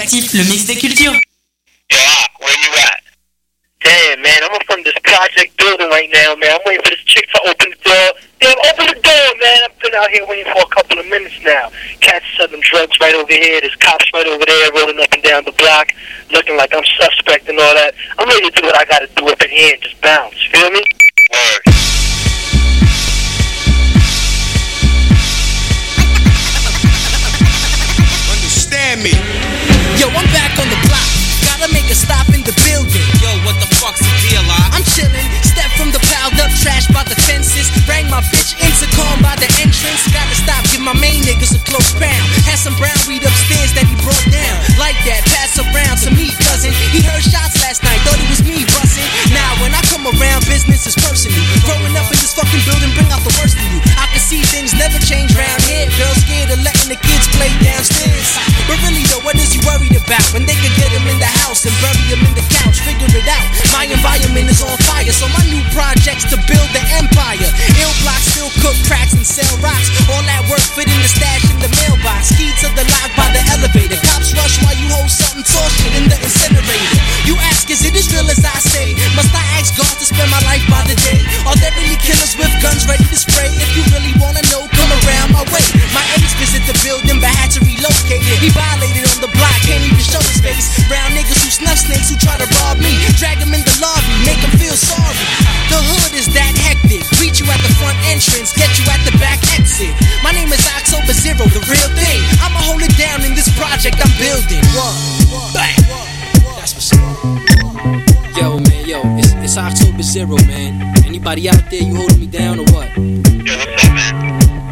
Actif, le mix des cultures. Yeah, where you at? Damn, man, I'm in front of this project building right now, man. I'm waiting for this chick to open the door. Damn, open the door, man. I've been out here waiting for a couple of minutes now. Cats selling drugs right over here. There's cops right over there rolling up and down the block, looking like I'm suspect and all that. I'm ready to do what I gotta do up in here and just bounce. Feel me? Word. Understand me. Yo, I'm back on the block. Gotta make a stop in the building. Yo, what the fuck's the deal, I'm chillin', step from the piled up trash by the fences. Rang my bitch intercom by the entrance. Gotta stop, give my main niggas a close pound. Had some brown weed upstairs that he brought down. Like that, pass around to me, cousin. He heard shots last night, thought it was me bustin'. Now when I come around, business is personal. Growing up in this fucking building, bring out the worst in you. I can see things never change round here. Girls scared of letting the kids play downstairs. But really though, what is you worried about? When they could get him in the house and bury him in the couch, figure it out. My environment is on fire, so my new project's to build the empire. Ill blocks still cook cracks and sell rocks. All that work fit in the stash in the mailbox. Key to the lock by the elevator. Cops rush while you hold something tall shit in the incinerator. You ask, is it as real as I say? Must I ask God to spend my life by the day? Are there really killers with guns ready to spray? If you really wanna know, come around my way. My ex visit the building but had to relocate. He violated on the block, can't even show his face. Brown niggas who snuff snakes who try to rob me. Drag him in the lobby, make him feel sorry. The hood is that hectic. Greet you at the front entrance, get you at the back exit. My name is October Zero, the real thing. I'ma hold it down in this project I'm building. Bang. That's what's up. Yo, man, yo, it's October Zero, man. Anybody out there, you holding me down or what? Yo, what's up, man?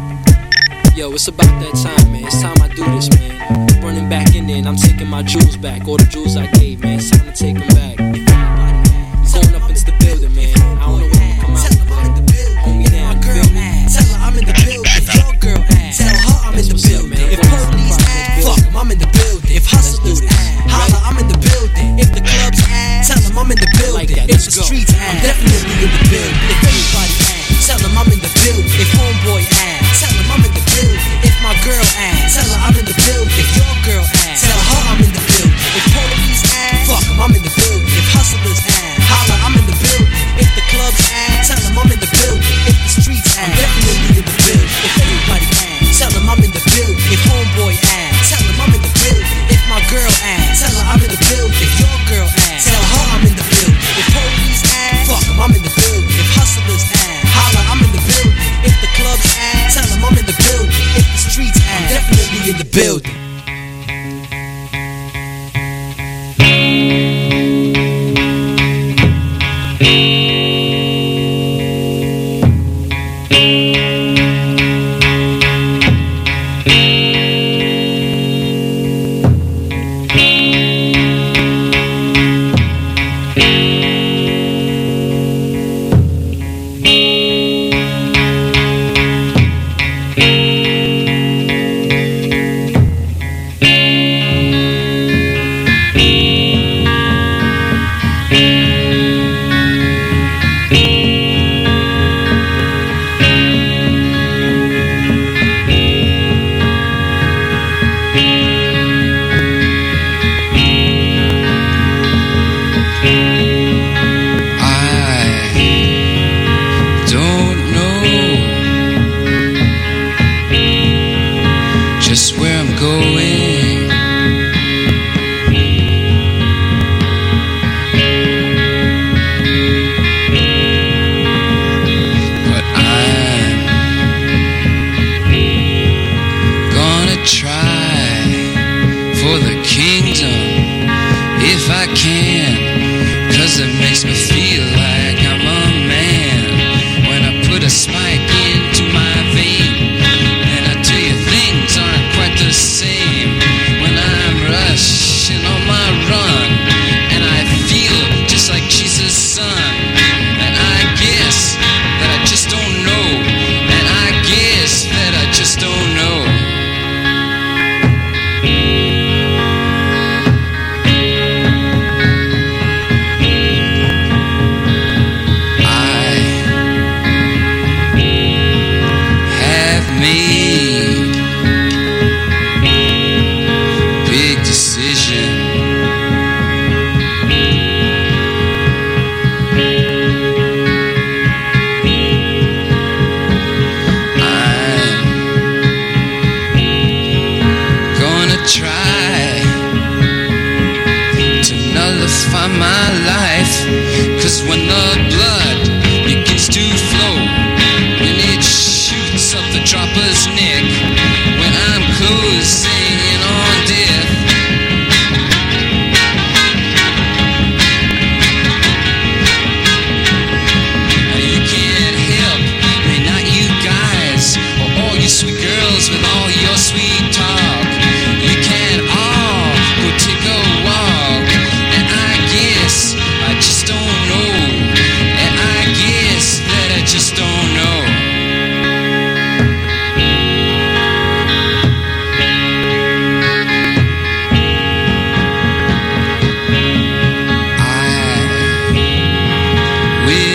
Yo, it's about that time, man. It's time I do this, man. Running back in there and I'm taking my jewels back. All the jewels I gave, man. It's time to take them back. Going up into the building, man. I don't know when I'm gonna come out, but hold me down, you feel me? Tell her I'm in the building. Your girl ass. Tell her I'm in the building. If police ass, fuck 'em, I'm in the building. If hustlers ass, holla, I'm in the building. If the clubs ass, tell them I'm in the building. If the streets ass, I'm definitely in the building. If anybody ass, tell them I'm in the building. If homeboy ass, tell them I'm in the building. If my girl ass, tell her I'm in the building. If your girl ass, tell her I'm in the building. If police ass, fuck 'em, I'm in the building. If hustlers ass, holla, I'm in the building. If the clubs ass, tell them I'm in the building. If the streets ass, I'm definitely in the building. If anybody ass, tell them I'm in the building. If homeboy ass, tell them I'm in the building. If my girl ass, tell her I'm in the building. If your girl ass, tell her I'm in the building. If police ass, fuck 'em, I'm in the building. If hustlers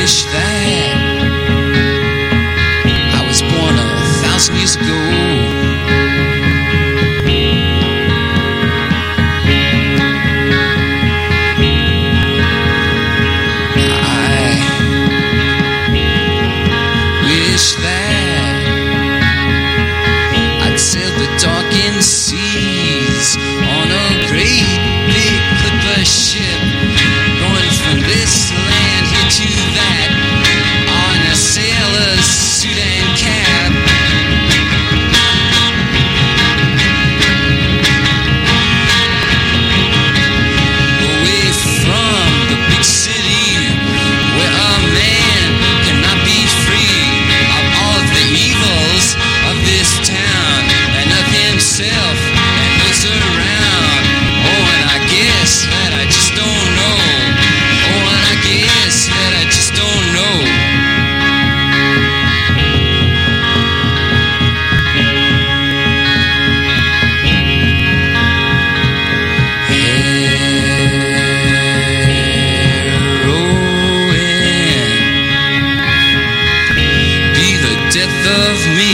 wish that I was born 1,000 years ago. Seas on a great big clipper ship, going from this land here to that, on a sailor's suit and cap. Away from the big city, where a man cannot be free of all of the evils of this town and of himself and those around. Oh, and I guess that I just don't know. Oh, and I guess that I just don't know. Heroin, be the death of me.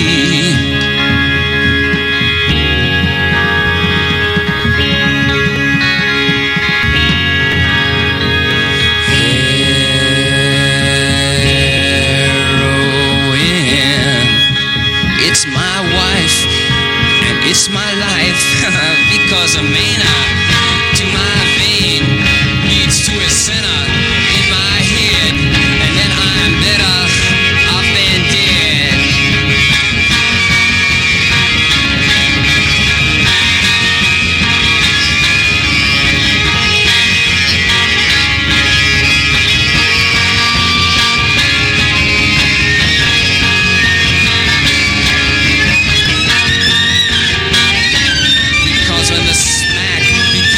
It's my wife and it's my life, because a mana to my vein leads to a center in my head, and then I'm better off than dead. When the smack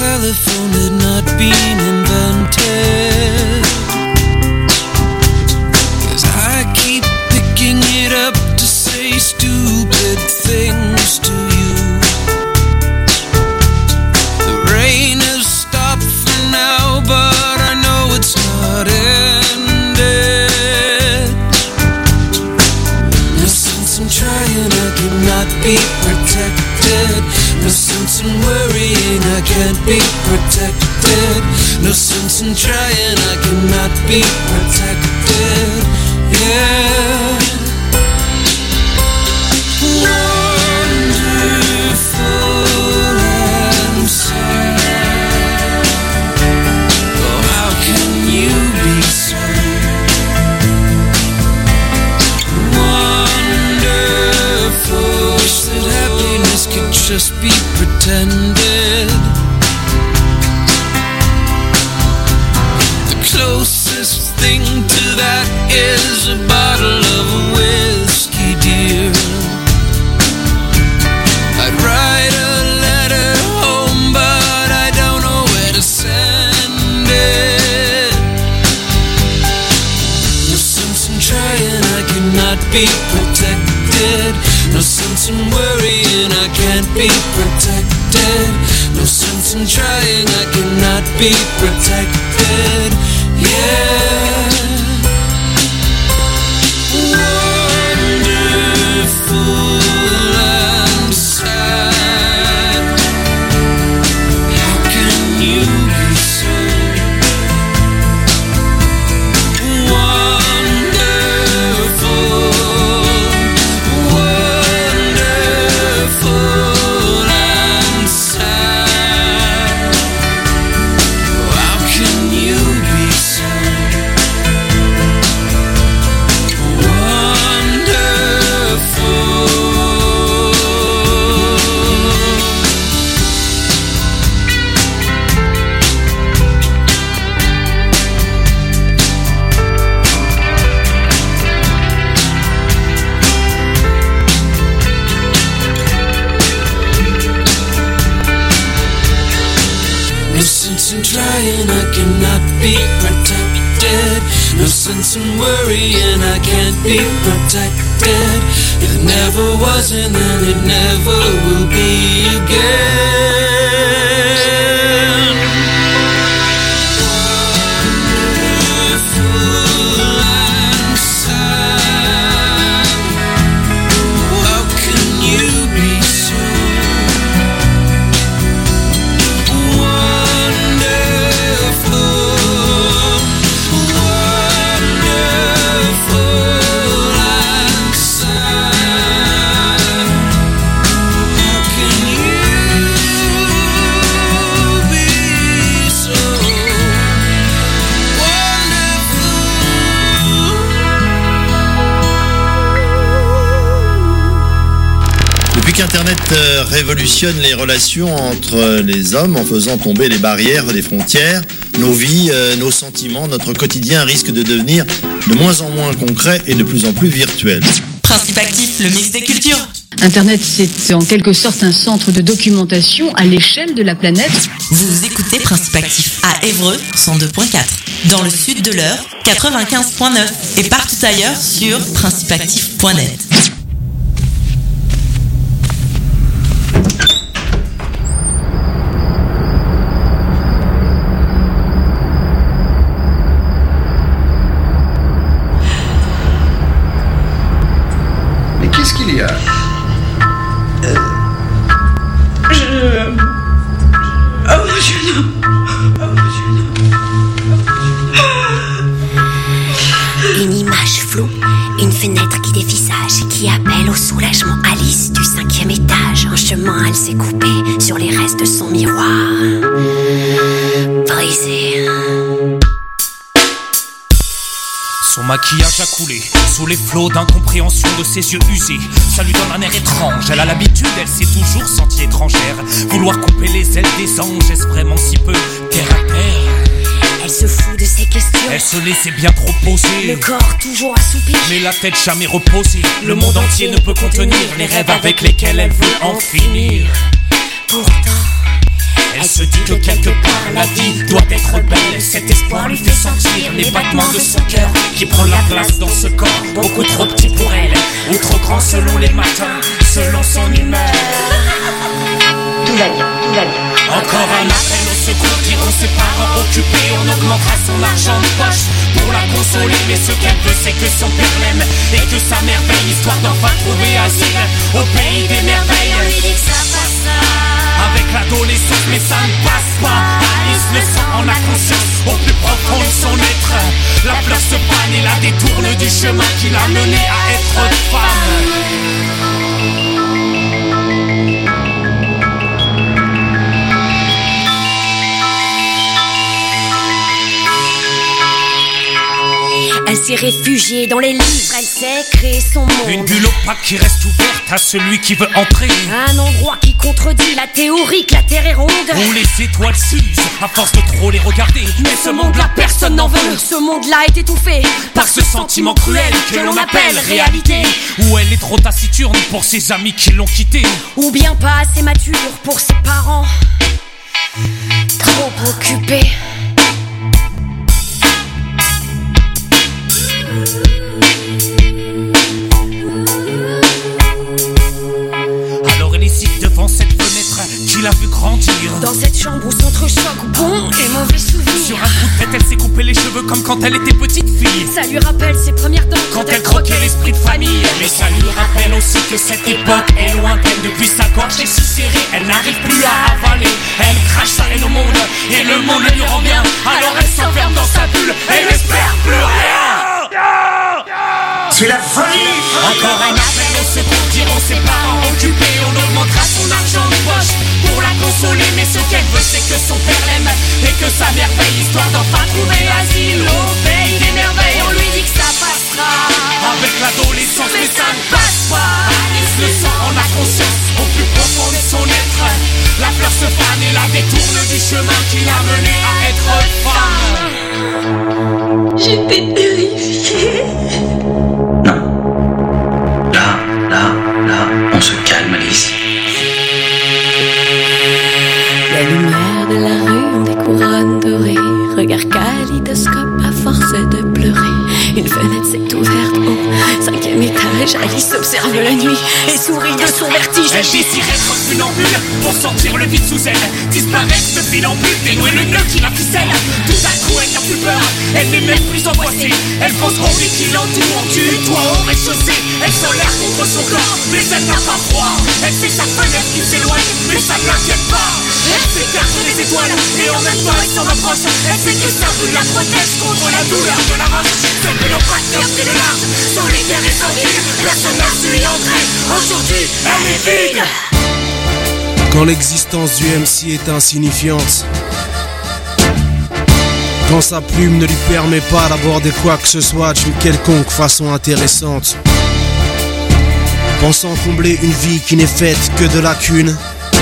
telephone had not been invented. 'Cause I keep picking it up to say stupid things to you. The rain has stopped for now, but I know it's not ended. No sense in trying, I cannot be protected. No sense in worrying, I can't be protected. No sense in trying, I cannot be protected. Yeah. Wonderful and sad. Oh, how can you be so wonderful? Wish that happiness could just be pretended. The closest thing to that is a bottle of whiskey, dear. I'd write a letter home, but I don't know where to send it. No sense in trying, I cannot be protected. No sense in worrying, I can't be protected. No sense in trying, I cannot be protected. Yeah. Wonderful and sad. How can you be so wonderful? Wonderful and sad. How can you be so No sense in trying, I cannot be protected. No sense in worrying, I can't be protected. It never was and then it never will be again. Wonderful and sad. How can you be so qu'Internet révolutionne les relations entre les hommes en faisant tomber les barrières des frontières, nos vies, nos sentiments, notre quotidien risque de devenir de moins en moins concret et de plus en plus virtuel. Principe actif, le mix des cultures. Internet, c'est en quelque sorte un centre de documentation à l'échelle de la planète. Vous écoutez Principe actif à Évreux, 102.4. Dans le sud de l'Eure, 95.9. Et partout ailleurs sur principeactif.net. Qu'est-ce qu'il y a? Une image floue, une fenêtre qui dévisage et qui appelle au soulagement Alice du 5e étage. En chemin, elle s'est coupée sur les restes de son miroir brisé. Son maquillage a coulé sous les flots d'incompréhension de ses yeux usés. Ça lui donne un air étrange, elle a l'habitude, elle s'est toujours sentie étrangère. Vouloir couper les ailes des anges, est-ce vraiment si peu terre à terre? Elle se fout de ses questions, elle se laissait bien trop poser. Le corps toujours assoupi, mais la tête jamais reposée. Le monde entier ne peut contenir les rêves avec lesquels elle veut en finir. Pourtant, Elle se dit que quelque part la vie doit être belle. Cet espoir lui fait sentir les battements de son cœur qui prend la place dans ce corps beaucoup trop petit pour elle, ou trop grand selon les matins, selon son humeur. Tout va bien, tout va bien. Encore un appel au secours, diront ses parents occupés. On augmentera son argent de poche pour la consoler, mais ce qu'elle veut c'est que son père l'aime et que sa mère veille, histoire d'enfin trouver asile au pays des merveilles. On lui dit que ça passera avec l'adolescence, mais ça ne passe pas. Alice le sent en a conscience au plus profond de son être. La fleur se fane et la détourne du chemin qui l'a menée à être femme. Elle s'est réfugiée dans les livres, elle s'est créée son monde. Une bulle opaque qui reste ouverte à celui qui veut entrer. Un endroit qui contredit la théorie que la Terre est ronde. Où les étoiles s'usent à force de trop les regarder. Mais ce monde-là, personne n'en veut. Ce monde-là est étouffé par ce sentiment cruel que l'on appelle réalité. Où elle est trop taciturne pour ses amis qui l'ont quittée. Ou bien pas assez mature pour ses parents, trop occupés. Alors elle hésite devant cette fenêtre qui l'a vu grandir. Dans cette chambre où s'entrechoquent bons et mauvais souvenirs. Sur un coup de tête, elle s'est coupé les cheveux comme quand elle était petite fille. Ça lui rappelle ses premières dents quand elle croquait l'esprit de famille. Mais ça lui rappelle aussi que cette époque est lointaine. Depuis sa gorge est si serrée, elle n'arrive plus à avaler. Elle crache sa haine au monde et le monde lui rend bien. Alors elle s'enferme dans sa bulle et n'espère plus rien. C'est la folie. Encore un appel au secours, diront ses parents occupés. On augmentera son argent de poche pour la consoler, mais ce qu'elle veut c'est que son père l'aime et que sa mère paye, histoire d'enfin trouver asile au pays des merveilles. On lui dit que ça passera avec l'adolescence, mais ça ne passe pas. Alice le sent en a conscience au plus profond de son être. La fleur se fane et la détourne du chemin qui l'a menée à être femme. J'étais terrifiée. Là, on se calme, Alice. La lumière de la rue ont des couronnes dorées. Regard kaléidoscope à force de pleurer. Une fenêtre s'est ouverte au 5e étage. Alice observe la nuit et sourit de son vertige. Elle désire être funambule pour sentir le vide sous elle. Disparaître ce funambule, dénouer le nœud qui la ficelle. Tout à coup elle n'a plus peur, elle n'est même plus angoissée. Elle pense au vide qui l'entoure, du toit au rez-de-chaussée. Elle sent l'air contre son corps, mais elle n'a pas froid. Elle sait sa fenêtre qui s'éloigne, mais ça ne l'inquiète pas. Elle s'écarte des étoiles et en même temps elle s'en approche. Elle sait que sa bulle la protège contre la douleur de la roche. Seul que nos facteurs fait le large, solitaire et tranquille. Personne n'a su y entrer, aujourd'hui elle est vide. Quand l'existence du MC est insignifiante, quand sa plume ne lui permet pas d'aborder quoi que ce soit d'une quelconque façon intéressante, pensant combler une vie qui n'est faite que de lacunes,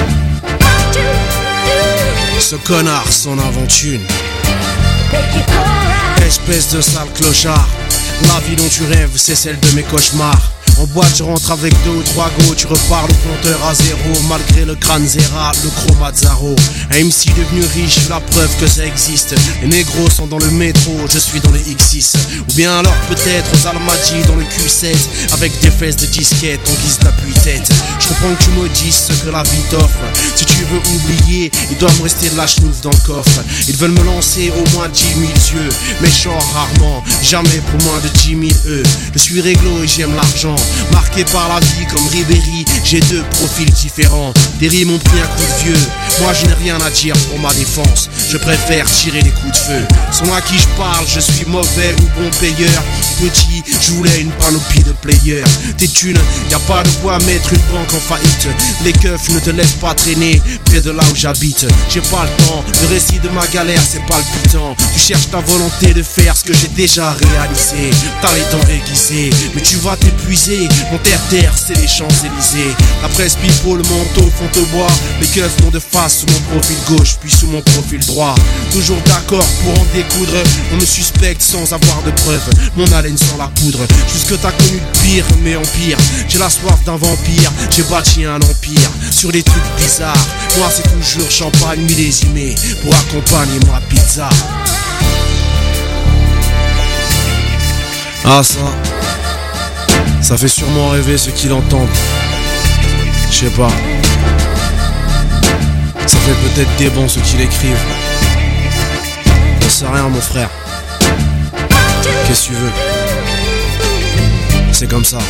ce connard s'en invente une. Espèce de sale clochard, la vie dont tu rêves c'est celle de mes cauchemars. En boîte je rentre avec 2 ou 3 go, tu repars le compteur à zéro. Malgré le crâne zéra, le chromazaro. Un MC devenu riche, la preuve que ça existe. Les négros sont dans le métro, je suis dans les X6. Ou bien alors peut-être aux Almadji dans le Q7, avec des fesses de disquette en guise d'appui-tête. Je comprends que tu me dises ce que la vie t'offre. Si tu veux oublier, il doit me rester de la chenouf dans le coffre. Ils veulent me lancer au moins 10 000 yeux, mais genre rarement, jamais pour moins de 10 000 Je suis réglo et j'aime l'argent. Marqué par la vie comme Ribéry, j'ai 2 profils différents. Des rimes ont pris un coup de vieux. Moi je n'ai rien à dire pour ma défense. Je préfère tirer les coups de feu. Sont à qui je parle, je suis mauvais ou bon payeur. Petit, je voulais une panoplie de players. Tes thunes, y a pas de quoi mettre une banque en faillite. Les keufs ne te laissent pas traîner près de là où j'habite. J'ai pas le temps, le récit de ma galère c'est palpitant. Tu cherches ta volonté de faire ce que j'ai déjà réalisé. T'as les dents aiguisées, mais tu vas t'épuiser brisé. Mon terre-terre, c'est les Champs-Élysées. La presse people, le manteau font te boire. Les keufs n'ont de face sous mon profil gauche, puis sous mon profil droit. Toujours d'accord pour en découdre. On me suspecte sans avoir de preuves. Mon haleine sans la poudre. Jusque t'as connu le pire, mais en pire. J'ai la soif d'un vampire. J'ai bâti un empire sur des trucs bizarres. Moi c'est toujours champagne millésimé pour accompagner ma pizza. Ah ça fait sûrement rêver ceux qui l'entendent. Je sais pas. Ça fait peut-être des bons ceux qui l'écrivent. J'en sais rien mon frère. Qu'est-ce que tu veux? C'est comme ça.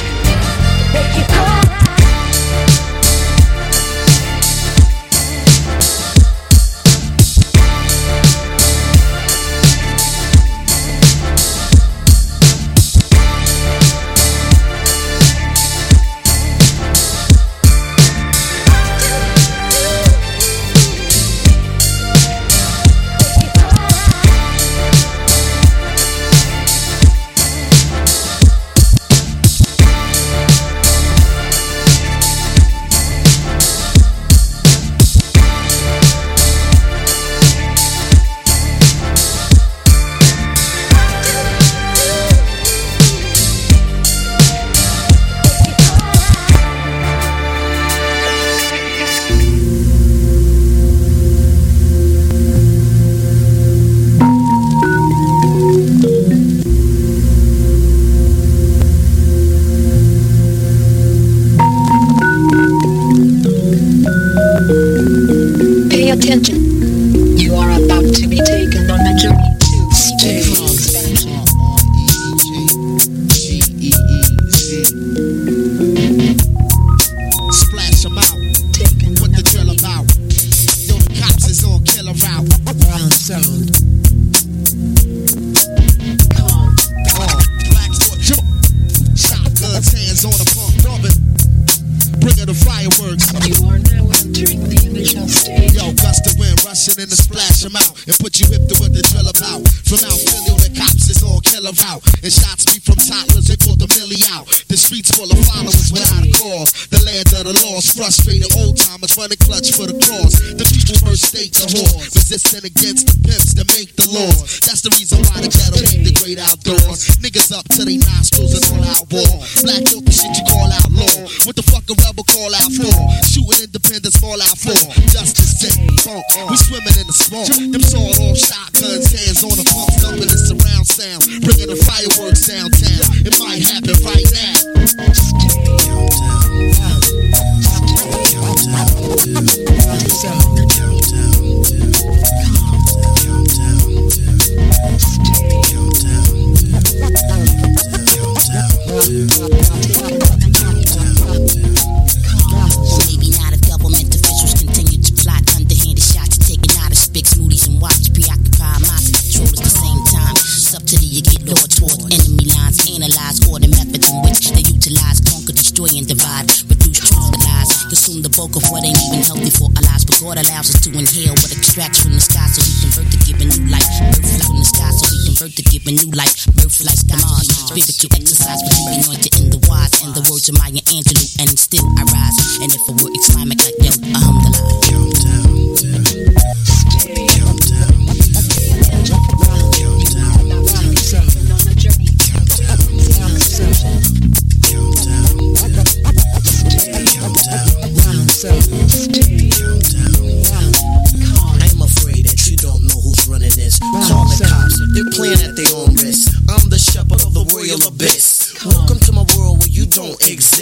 Stay